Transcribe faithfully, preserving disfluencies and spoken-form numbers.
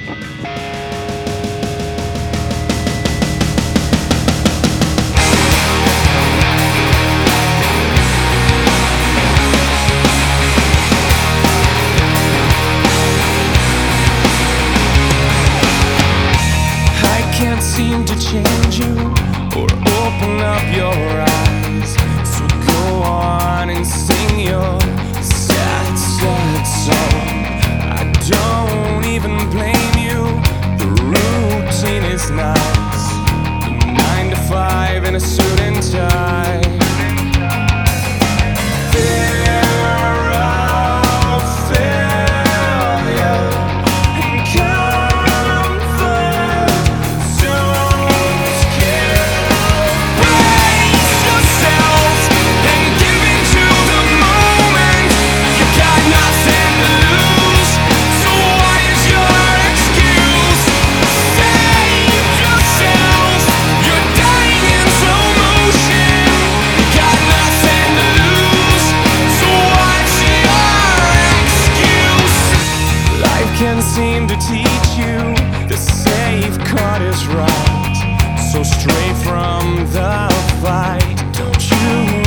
Can't seem to change you or open up your eyes. So go on and sing your sad, sad song. I don't even blame you. The routine is nice. The nine to five in a suit and tie. Can't seem to teach you the safe card is right. So stray from the fight, don't you